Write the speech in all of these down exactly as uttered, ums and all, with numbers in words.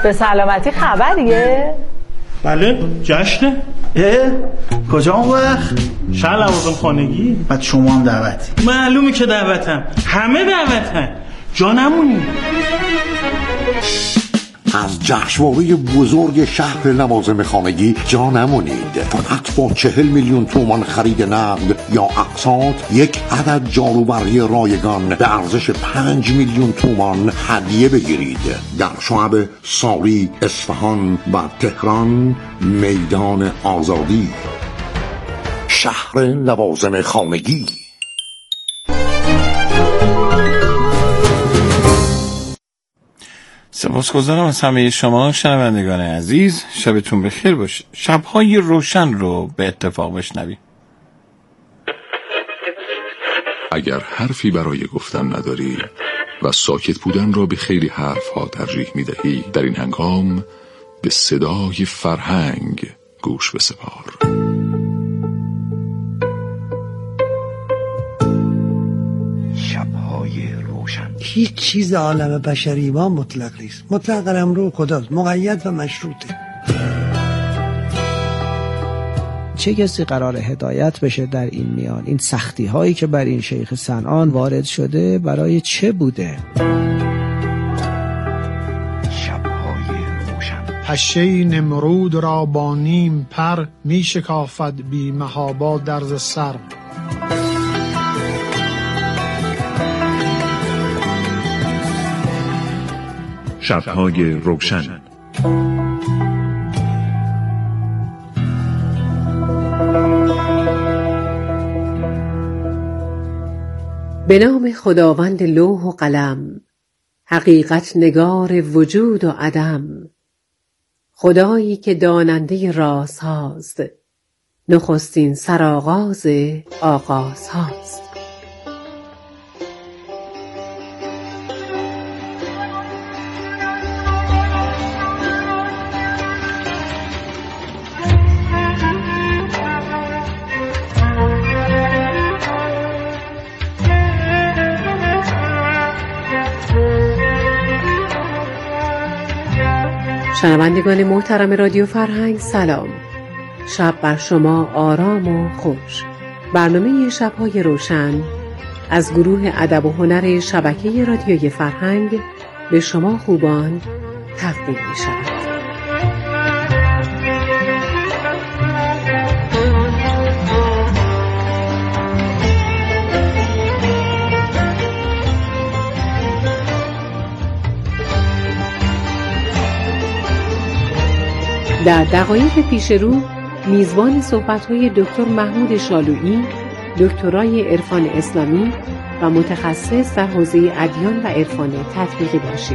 به سلامتی خبریه؟ بله جشنه. اه؟ کجا اون وقت؟ شهر لوازم خانگی. بعد شما هم دعوتی؟ معلومه که دعوتم، همه دعوتن، جا نمونی. از جشنواره بزرگ شهر لوازم خانگی جا نمونید. فقط با چهل میلیون تومان خرید نقد یا اقساط یک عدد جاروبرقی رایگان به ارزش پنج میلیون تومان هدیه بگیرید. در شعب ساری، اصفهان و تهران میدان آزادی. شهر لوازم خانگی. سپاسگزارم از همه شما شنوندگان عزیز. شبتون بخیر باشه. شب‌های روشن رو به اتفاق بشنویم. اگر حرفی برای گفتن نداری و ساکت بودن را به خیلی حرفها ترجیح می‌دهی، در این هنگام به صدای فرهنگ گوش بسپار. هیچ چیز عالم بشری ما مطلق نیست. مطلق قلمرو خداست، مقید و مشروطه. چه کسی قرار هدایت بشه در این میان؟ این سختی هایی که بر این شیخ صنعان وارد شده برای چه بوده؟ پشه نمرود را با نیم پر می شکافد بی محابا درز سر. شب‌های روشن. به نام خداوند لوح و قلم، حقیقت نگار وجود و عدم، خدایی که داننده راز هاست، نخستین سرآغاز آغاز هاست. شنوندگان محترم رادیو فرهنگ سلام. شب بر شما آرام و خوش. برنامه شب‌های روشن از گروه ادب و هنر شبکه رادیوی فرهنگ به شما خوبان تقدیم می شود. در دقایق پیش رو میزبان صحبت‌های دکتر محمود شالویی، دکترای عرفان اسلامی و متخصص در حوزه ادیان و عرفان تطبیقی باشید.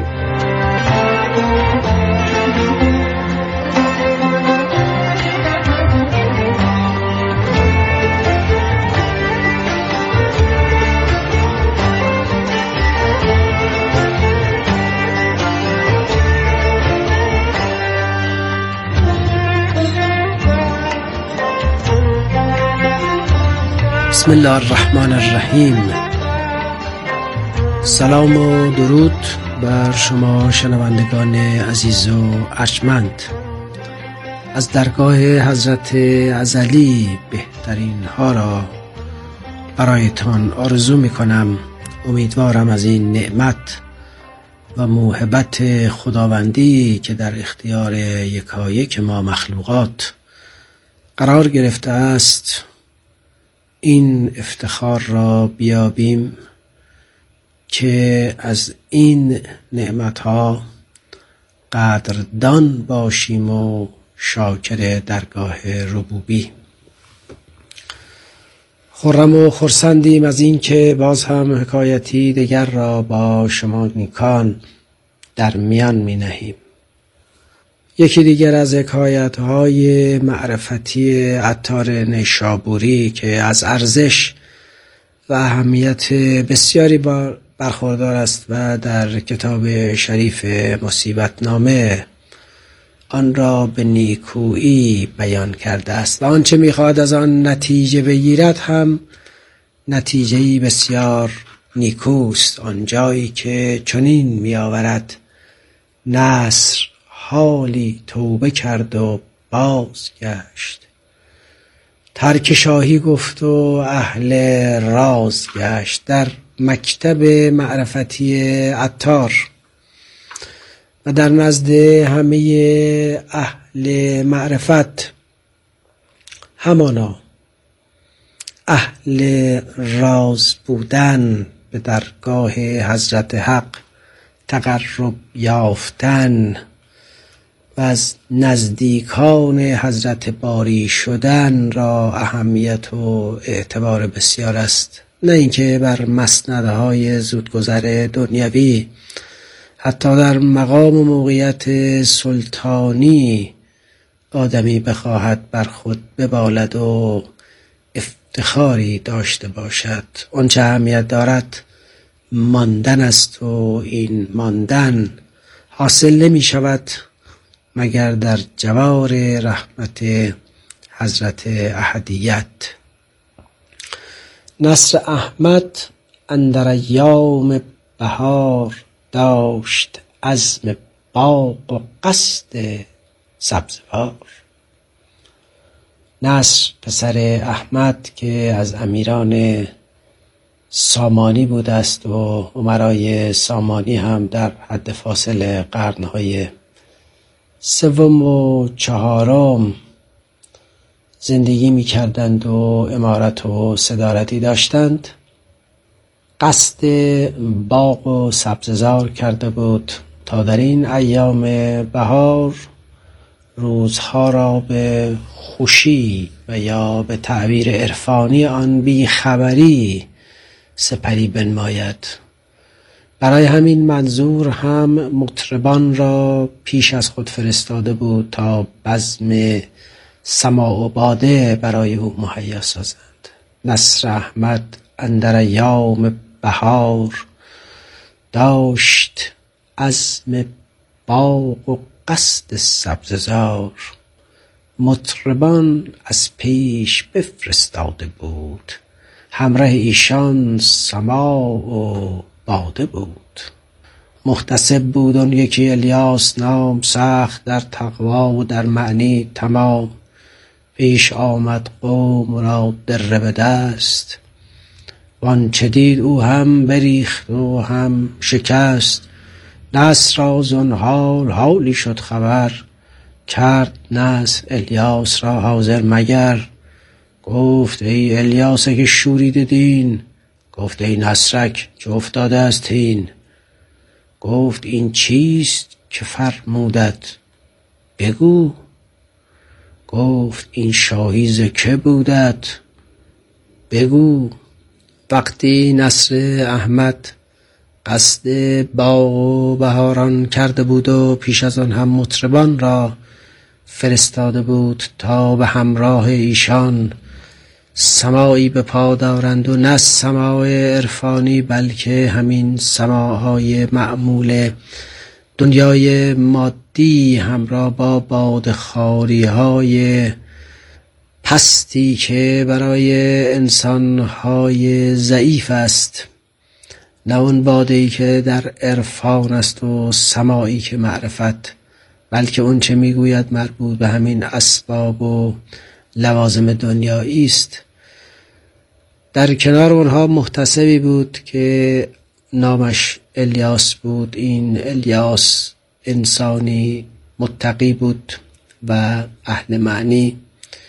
بسم الله الرحمن الرحیم. سلام و درود بر شما شنوندگان عزیز و ارجمند. از درگاه حضرت ازلی بهترین ها را برایتان آرزو می کنم. امیدوارم از این نعمت و موهبت خداوندی که در اختیار یکایک ما مخلوقات قرار گرفته است این افتخار را بیابیم که از این نعمتها قدردان باشیم و شاکر درگاه ربوبی. خرم و خرسندیم از این که باز هم حکایتی دیگر را با شما نیکان در میان می نهیم. یکی دیگر از حکایت‌های معرفتی عطار نیشابوری که از ارزش و اهمیت بسیاری برخوردار است و در کتاب شریف مصیبتنامه آن را به نیکویی بیان کرده است و آنچه می‌خواهد از آن نتیجه بگیرد هم نتیجه‌ای بسیار نیکوست. آن جایی که چنین می‌آورد: نصر حالی توبه کرد و باز گشت. ترک شاهی گفت و اهل راز گشت. در مکتب معرفتی عطار و در نزد همه اهل معرفت همانا اهل راز بودن، به درگاه حضرت حق تقرب یافتن و از نزدیکان حضرت باری شدن را اهمیت و اعتبار بسیار است. نه اینکه بر مسندهای زودگذر دنیوی حتی در مقام و موقعیت سلطانی آدمی بخواهد بر خود ببالد و افتخاری داشته باشد. آنچه اهمیت دارد ماندن است و این ماندن حاصل نمی شود مگر در جوار رحمت حضرت احدیت. نصر احمد اندر ایام بهار داشت عزم باغ و قصد سبزوار. نصر پسر احمد که از امیران سامانی بوده است و امرای سامانی هم در حد فاصل قرنهای سوم و چهارم زندگی می کردند و امارت و صدارتی داشتند، قصد باغ و سبززار کرده بود تا در این ایام بهار روزها را به خوشی و یا به تعبیر عرفانی آن بی خبری سپری بنماید. برای همین منظور هم مطربان را پیش از خود فرستاده بود تا بزم سماع و باده برای او مهیا سازند. نصر احمد اندر ایام بهار داشت عزم باغ و قصد سبززار. مطربان از پیش بفرستاده بود، همراه ایشان سماع و باده بود. محتسب بود آن یکی الیاس نام، سخت در تقوا و در معنی تمام. پیش آمد قوم را دره به دست، وانچه دید او هم بریخت و هم شکست. نصر را زان حال حالی شد خبر، کرد نصر الیاس را حاضر مگر. گفت ای الیاس که شورید دین، گفت ای نصرک که افتاده از تین. گفت این چیست که فرمودت بگو، گفت این شاهی ز که بودت بگو. وقتی نصر احمد قصد باغ و بهاران کرده بود و پیش از آن هم مطربان را فرستاده بود تا به همراه ایشان سماعی به پا دارند، و نه سماع عرفانی بلکه همین سماعهای معمول دنیای مادی همراه با بادخواری های پستی که برای انسانهای ضعیف است، نه اون باده‌ای که در عرفان است و سماعی که معرفت، بلکه اون چه میگوید مربوط به همین اسباب و لوازم دنیایی است. در کنار اونها محتسبی بود که نامش الیاس بود. این الیاس انسانی متقی بود و اهل معنی.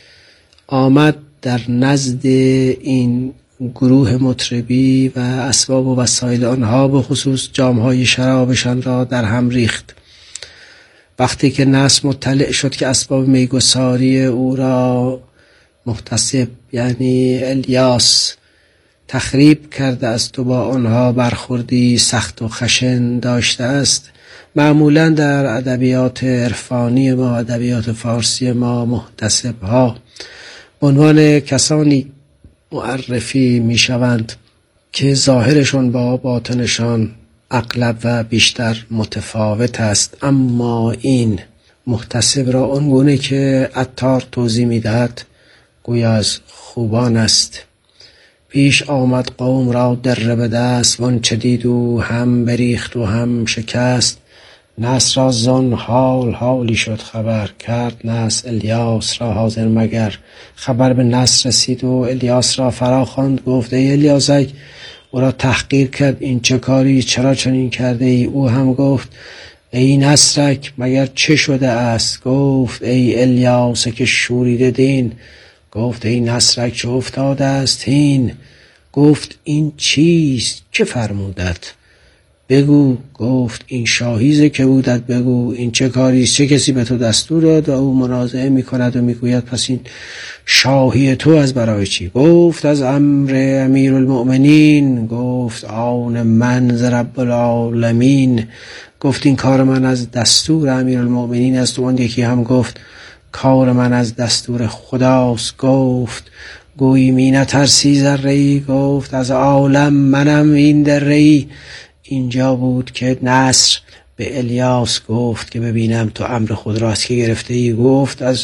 آمد در نزد این گروه مطربی و اسباب و وسایل آنها، به خصوص جامهای شرابشان را در هم ریخت. وقتی که نصر مطلع شد که اسباب میگساری او را محتسب یعنی الیاس تخریب کرده است و با آنها برخوردی سخت و خشن داشته است، معمولا در ادبیات عرفانی ما، ادبیات فارسی ما، محتسب ها به عنوان کسانی معرفی می شوند که ظاهرشون با باطنشان اغلب و بیشتر متفاوت است. اما این محتسب را اونگونه که عطار توضیح می دهد گویا از خوبان است. پیش آمد قوم را دره به دست، وان چه دید او هم بریخت و هم شکست. نصر را زن حال حالی شد خبر، کرد نصر الیاس را حاضر مگر. خبر به نصر رسید و الیاس را فرا خواند، گفت ای الیاسک او را تحقیر کرد این چه کاری، چرا چنین کرده ای؟ او هم گفت ای نصرک مگر چه شده است؟ گفت ای الیاسک شوریده دین. گفت ای نصرک چه افتاده است این؟ گفت این چیست که فرمودت؟ بگو. گفت این شاهیزه که بودت بگو این چه کاریست، چه کسی به تو دستور داد؟ و او منازعه می کند و می گوید پس این شاهی تو از برای چی؟ گفت از امر امیر المؤمنین. گفت آن من ز رب العالمین. گفت این کار من از دستور امیر المؤمنین است. و اون یکی هم گفت کار من از دستور خداست. گفت گویی می نترسی ذره‌ای؟ گفت از عالم منم این دره‌ای. اینجا بود که نصر به الیاس گفت که ببینم تو امر خود را از که گرفته ای؟ گفت از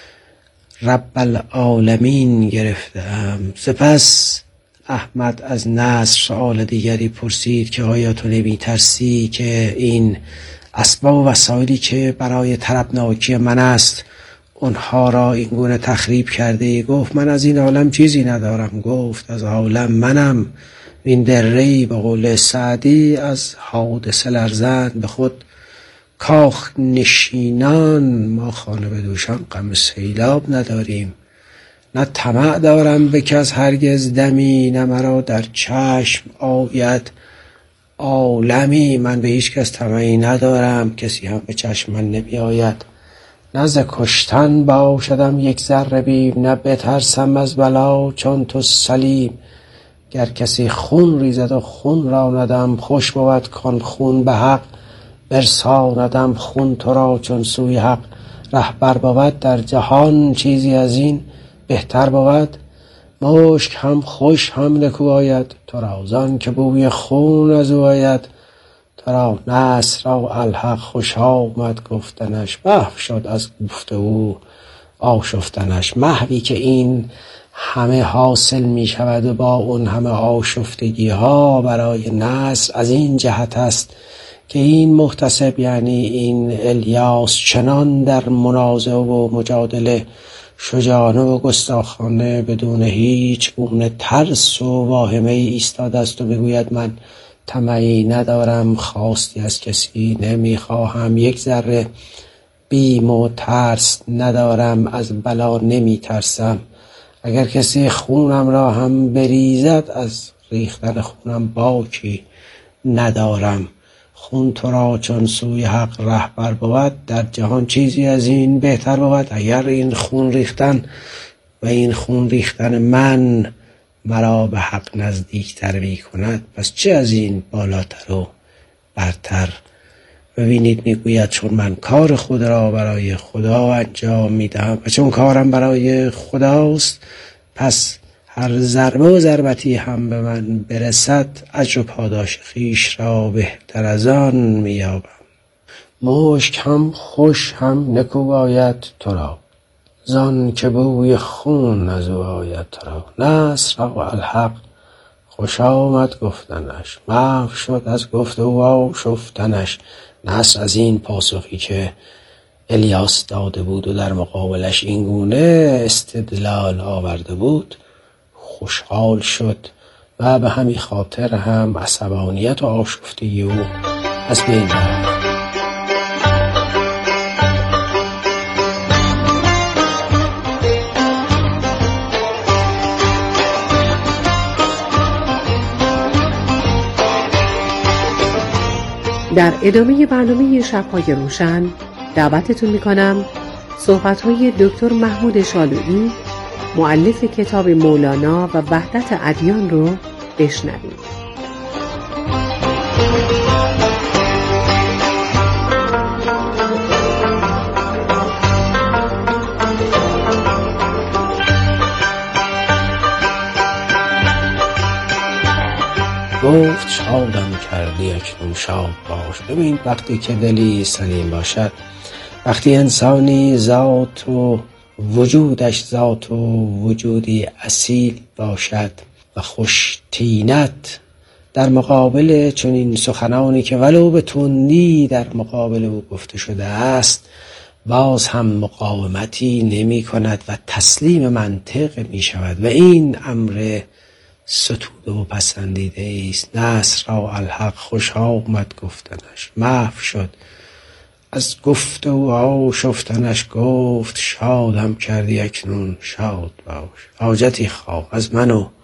رب العالمین گرفتم. سپس احمد از نصر سؤال دیگری پرسید که آیا تو نمی ترسی که این اسباب و وسایلی که برای طربناکی من است اونها را این گونه تخریب کرده ای؟ گفت من از این عالم چیزی ندارم. گفت از عالم منم این دره‌ای. به قول سعدی از حادثه لرزند به خود کاخ نشینان، ما خانه به دوشان غم سیلاب نداریم. نه طمع دارم به کس هرگز دمی، نه مرا در چشم آید عالمی. من به هیچ کس طمعی ندارم، کسی هم به چشم من نمی آید. نه ز کشتن باشدم یک ذره بیم، نه بترسم از بلا چون تو سلیم. گر کسی خون ریزد و خون را ندم، خوش بود کن خون به حق برساندم. خون تو را چون سوی حق رهبر بود، در جهان چیزی از این بهتر بود. مشک هم خوش هم نکو آید تو را، زان که بوی خون از او آید. تو را نصر را الحق خوش آمد گفتنش، محو شد از گفت او آشفتنش. محوی که این همه حاصل می شود و با اون همه آشفتگی ها برای نصر از این جهت است که این محتسب یعنی این الیاس چنان در منازعه و مجادله شجاعانه و گستاخانه بدون هیچ گونه ترس و واهمه ایستاده است و میگوید من طمعی ندارم، خواستی از کسی نمیخواهم، یک ذره بیم و ترس ندارم، از بلا نمی ترسم. اگر کسی خونم را هم بریزد از ریختن خونم باکی ندارم. خون تو را چون سوی حق رهبر بود، در جهان چیزی از این بهتر بود. اگر این خون ریختن و این خون ریختن من مرا به حق نزدیکتر می کند، پس چه از این بالاتر و برتر؟ ببینید میگوید چون من کار خود را برای خدا انجام میدم و چون کارم برای خداست، پس هر ضربه و ضربتی هم به من برسد اجر و پاداش خویش را بهتر از آن مییابم. مشک هم خوش هم نکو آید تو را، زان که بوی خون از او آید تو را. نصر را الحق خوش آمد گفتنش، محو شد از گفت او آشفتنش. نصر از این پاسخی که الیاس داده بود و در مقابلش این گونه استدلال آورده بود خوشحال شد و به همین خاطر هم عصبانیت و آشفتگی او از بین رفت. در ادامه برنامه شب‌های روشن دعوتتون میکنم صحبت‌های دکتر محمود شالویی، مؤلف کتاب مولانا و وحدت ادیان رو بشنوید. گفت شادم کردی اکنون شاد باش. ببین وقتی که دلی سلیم باشد، وقتی انسانی ذات و وجودش ذات و وجودی اصیل باشد و خوش طینت در مقابل چنین سخنانی که ولو به تندی در مقابل او گفته شده است باز هم مقاومتی نمی کند و تسلیم منطق می شود و این امر ستوده و پسندیده است. نصر را الحق خوش آمد گفتنش، محو شد از گفت و آشفتنش. گفت شادم کردی اکنون شاد باش، حاجتی خواه از من و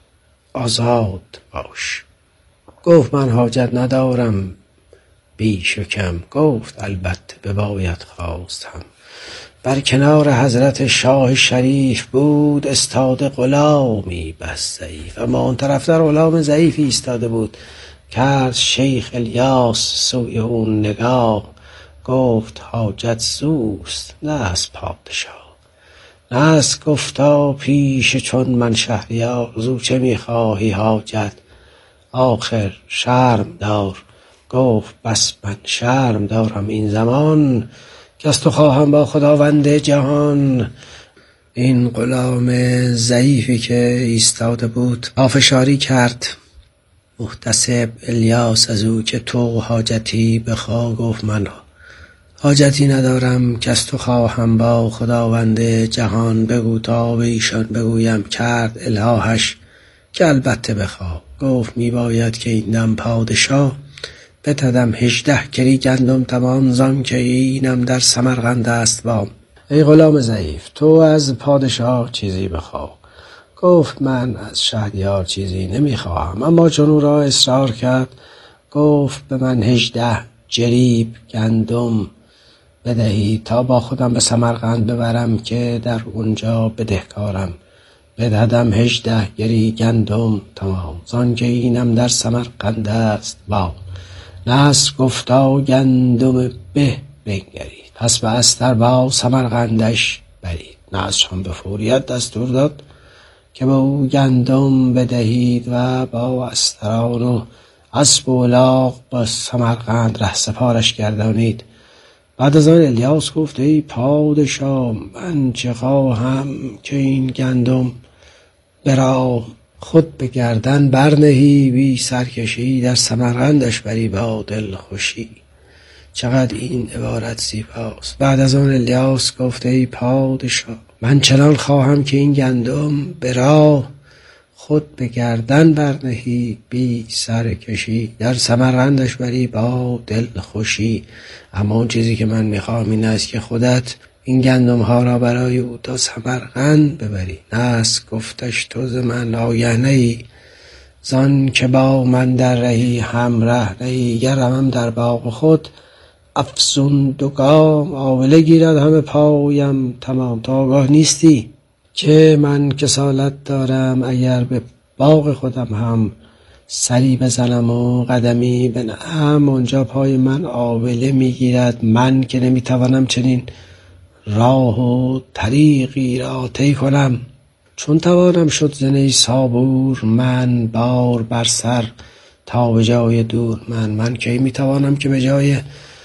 آزاد باش. گفت من حاجت ندارم بیش و کم. گفت البته بباید خواست هم. بر کنار حضرت شاه شریف بود استاده غلامی بس ضعیف، اما اون طرف در غلام ضعیفی ایستاده بود. کرد شیخ الیاس سوی اون نگاه، گفت حاجت زوست نه از پادشاه. نصر گفتا پیش چون من شهریار، زو چه میخواهی حاجت آخر شرم دار. گفت بس من شرم دارم این زمان، که از تو خواهم با خداوند جهان. این غلام ضعیفی که ایستاده بود پافشاری کرد محتسب الیاس از او که تو حاجتی بخواه. گفت من حاجتی ندارم که از تو خواهم با خداوند جهان. بگو تا به ایشان بگویم کرد الهش که البته بخواه. گفت می باید که این دم پادشاه بتدم هجده کری گندم تمام، زان که اینم در سمرقند است وام. ای غلام ضعیف تو از پادشاه چیزی بخواه. گفت من از شهریار چیزی نمیخواهم، اما چون او را اصرار کرد گفت به من هجده جریب گندم بدهی تا با خودم به سمرقند ببرم که در اونجا بدهکارم. بدهدم هجده گری گندم تمام، زان که اینم در سمرقند است وام. نصر گفتا گندم به بنگرید، پس به استر با سمرقندش برید. نصر هم به فوریت دستور داد که به او گندم بدهید و با استران و اسب و الاغ با سمرقند ره سپارش گردانید. بعد از آن الیاس گفت ای پادشاه من چه خواهم که این گندم برا خود به گردن برنهی، بی سرکشی در سمرقندش بری با دل خوشی. چقدر این عبارت زیباست. بعد از آن الیاس گفت ای پادشاه من چنان خواهم که این گندم برا خود به گردن برنهی، بی سرکشی در سمرقندش بری با دل خوشی. اما اون چیزی که من میخوام این است که خودت این گندم ها را برای او تا سمرقند ببری. نصر گفتش تو ز من آگه نی، زان که با من در رهی همره نی. گر روم در باغ خود افزون دو گام، آبله گیرد همه پایم تمام. تا آگاه نیستی که من کسالت دارم، اگر به باغ خودم هم سری بزنم و قدمی بنهم اونجا پای من آبله میگیرد. من که نمیتوانم چنین راه و طریقی را طی کنم. چون توانم شد ز نیسابور من، بار بر سر تا به جای دور من. من کی میتوانم که به جای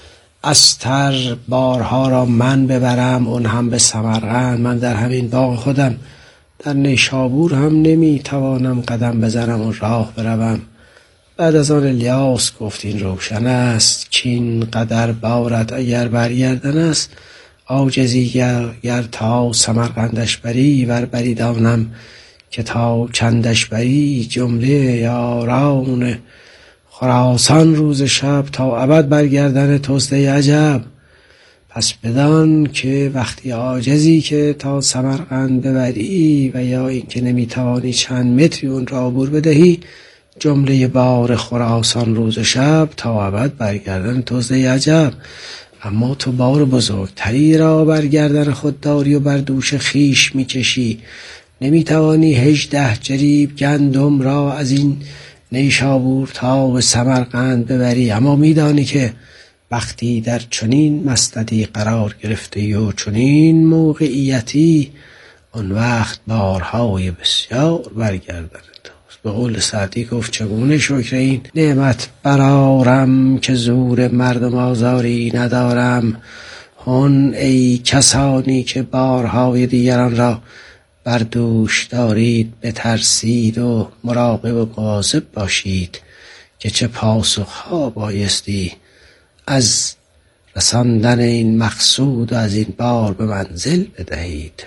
استر بارها را من ببرم، اون هم به سمرقند. من در همین باغ خودم در نیشابور هم نمیتوانم قدم بزنم و راه بروم. بعد از آن الیاس گفت این روشن است که این قدر بارت اگر برگردن است، عاجزی گر, گر تا سمرقندش بری، ور بری دانم که تا چندش بری. جمله یاران خراسان روز شب تا ابد برگردن توست ای عجب. پس بدان که وقتی عاجزی که تا سمرقند ببری و یا این که نمیتوانی چند متری اون را عبور بدهی، جمله بار خراسان روز شب تا ابد برگردن توست ای عجب. اما تو بار بزرگتری را برگردن خود داری و بر دوش خیش میکشی. نمیتوانی هجده جریب گندم را از این نیشابور تا به سمرقند ببری، اما میدانی که وقتی در چنین مسندی قرار گرفته و چنین موقعیتی، آن وقت بارهای بسیار برگردن توست. به قول سعدی گفت چگونه شکر این نعمت برارم که زور مردم آزاری ندارم. هون ای کسانی که بارهای دیگران را بر دوش دارید بترسید و مراقب و مواظب باشید که چه پاسخها بایستی از رساندن این مقصود و از این بار به منزل بدهید.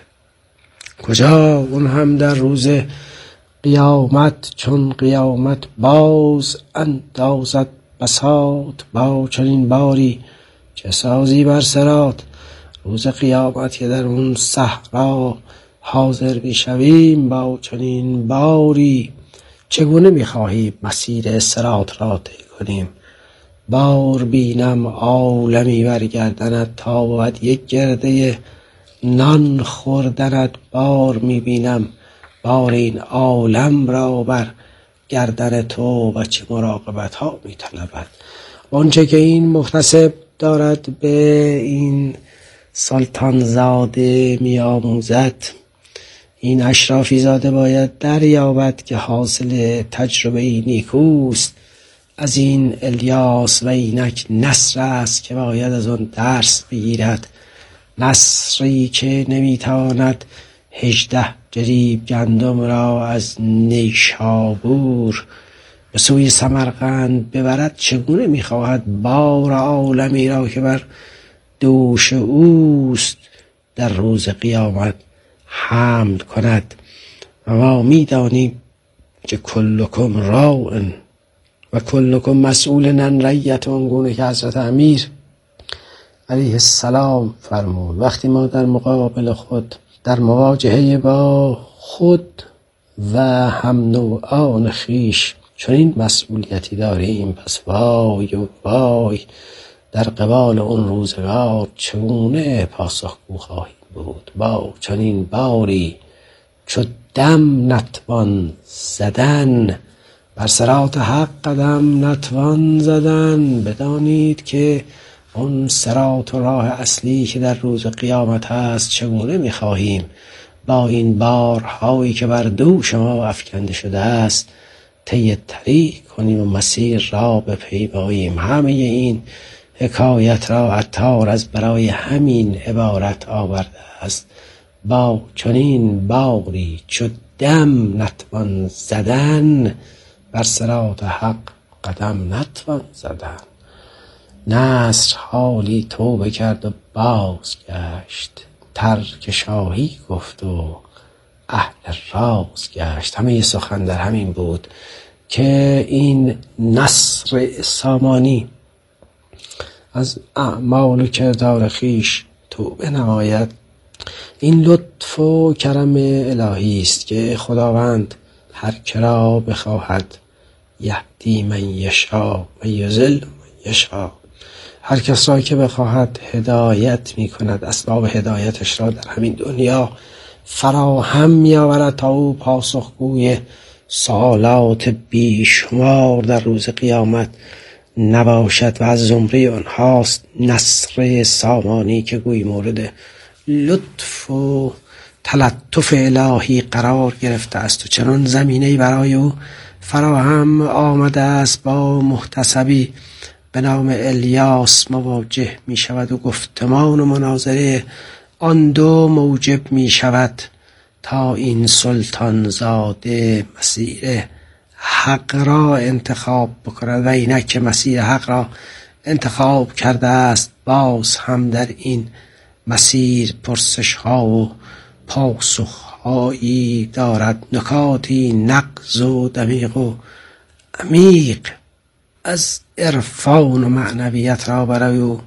کجا اون هم در روز قیامت چون قیامت باز اندازد بساط با چنین باری چه سازی بر صراط. روز قیامت که در اون صحرا حاضر میشویم با چنین باری چگونه میخواهیم مسیر صراط را طی کنیم؟ بار بینم عالمی برگردند تا بود یک گرده نان خوردند. بار میبینم بار این عالم را بر گردن تو و چه مراقبت ها میطلبد. آنچه که این محتسب دارد به این سلطان زاده میآموزد این اشرافی زاده باید دریابد که حاصل تجربه نیکوست از این الیاس و اینک نصر است که باید از آن درس بگیرد. نصری که نمیتواند هجده جریب گندم را از نیشابور به سوی سمرقند ببرد چگونه میخواهد بار عالمی را که بر دوش اوست در روز قیامت حمل کند؟ و ما میدانیم که کلکم راع و کلکم مسئول عن رعیته، اونگونه که حضرت امیر علیه السلام فرمود وقتی ما در مقابل خود در مواجهه با خود و هم نوعان خیش چون این مسئولیتی داریم، پس وای و وای در قبال اون روزگار چگونه پاسخگو خواهیم بود. با چنین باری چو دم نتوان زدن، بر صراط حق قدم نتوان زدن. بدانید که اون صراط و راه اصلی که در روز قیامت هست چگونه میخواهیم با این بارهایی که بر دوش ما افکنده شده است طی طریق کنیم و مسیر را بپیماییم. همه این حکایت را عطار از برای همین عبارت آورده است. با چنین باری چو دم نتوان زدن، بر صراط حق قدم نتوان زدن. نصر حالی توبه کرد و باز گشت، ترک شاهی گفت و اهل راز گشت. همه سخن در همین بود که این نصر سامانی از اعمال و کردار خیش توبه نماید. این لطف و کرم الهی است که خداوند هر کرا بخواهد یهدی من یشاء و یضل من یشاء، هر کس را که بخواهد هدایت می کند، اسباب هدایتش را در همین دنیا فراهم می آورد تا او پاسخگوی سوالات بیشمار در روز قیامت نباشد. و از زمره آنهاست نصر سامانی که گویی مورد لطف و تلطف الهی قرار گرفته است و چنان زمینه‌ای برای او فراهم آمده است. با محتسبی به نام الیاس مواجه می شود و گفتمان و مناظره آن دو موجب می شود تا این سلطان زاده مسیر حق را انتخاب بکند. و اینک که مسیر حق را انتخاب کرده است باز هم در این مسیر پرسش ها و پاسخ هایی دارد، نکاتی نغز و دقیق و عمیق از عرفان و معنویت را برای او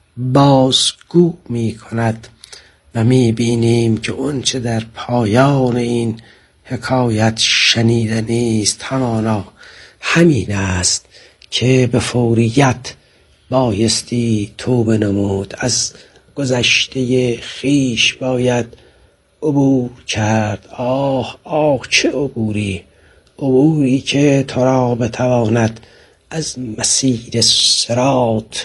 بازگو می کند. و می بینیم که اون چه در پایان این حکایت شنیده نیست همانا همین است که به فوریت بایستی توبه نمود. از گذشته خیش باید عبور کرد. آه آه چه عبوری، عبوری که تو را بتواند از مسیر صراط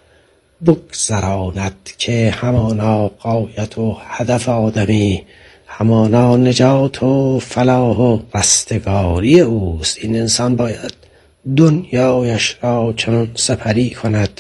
بگذراند که همانا غایت و هدف آدمی، همانا نجات و فلاح و رستگاری اوست. این انسان باید دنیایش را چنان سپری کند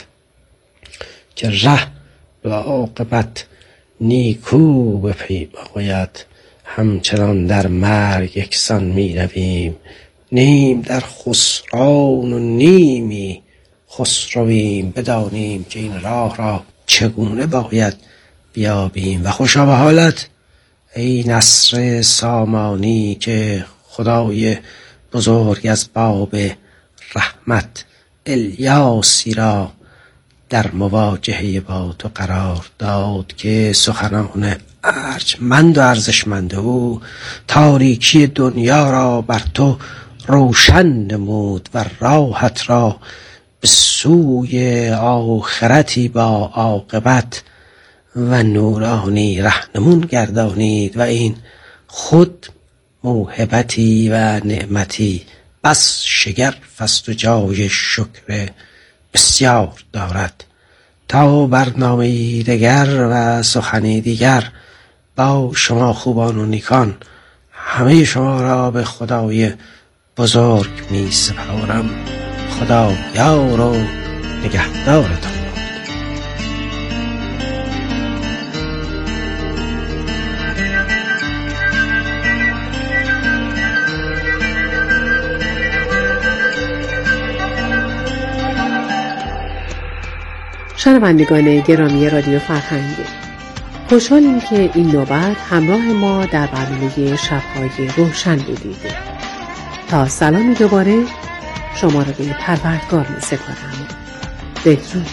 که ره و عاقبت نیکو بپیماید. همچنان در مرگ یکسان می رویم. نیم در خسران و نیمی خسرویم. بدانیم که این راه را چگونه باید بیابیم. و خوشا به حالت ای نصر سامانی که خدای بزرگ از باب رحمت الیاسی را در مواجهه با تو قرار داد که سخنان ارجمند و ارزشمند او تاریکی دنیا را بر تو روشن نمود و راحت را به سوی آخرتی با عاقبت و نورانی رهنمون گردانید. و این خود موهبتی و نعمتی بس شگرف است و جای شکر بسیار دارد. تا برنامه دیگر و سخنی دیگر با شما خوبان و نیکان همه شما را به خدای بزرگ می سپارم. خدا یار و نگهدارتان. شنوندگان گرامی رادیو فرهنگ، خوشحالیم که این نوبت همراه ما در برنامه شب‌های روشن بودید. تا سلامی دوباره شما را به پروردگار می سپارم. بدرود.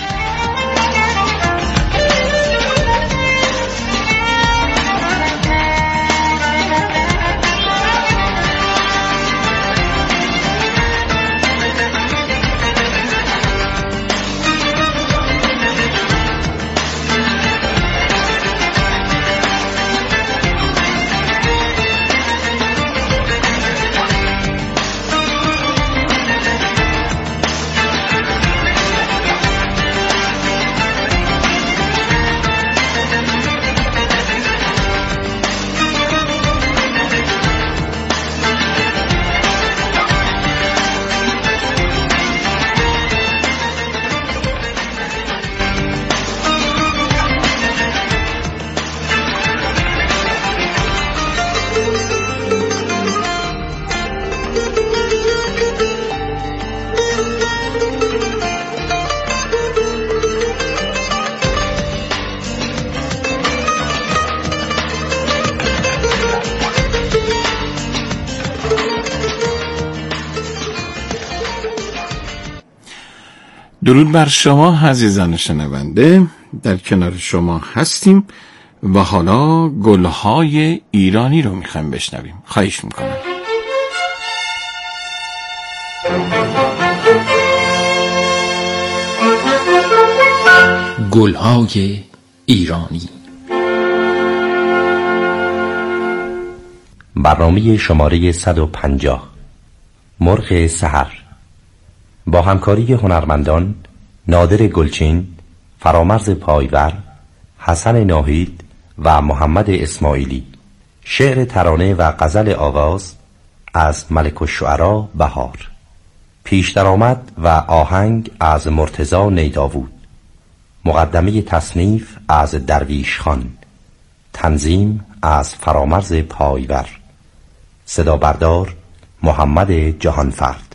درود بر شما عزیزان شنونده، در کنار شما هستیم و حالا گلهای ایرانی رو میخوایم بشنویم. خواهش میکنم. گلهای ایرانی، برنامه شماره صد و پنجاه، مرغ سحر، با همکاری هنرمندان نادر گلچین، فرامرز پایور، حسن ناهید و محمد اسماعیلی. شعر ترانه و غزل آواز از ملک الشعرا بهار. پیش درآمد و آهنگ از مرتضی نیداوود. مقدمه تصنیف از درویش خان. تنظیم از فرامرز پایور. صدا بردار محمد جهانفرد.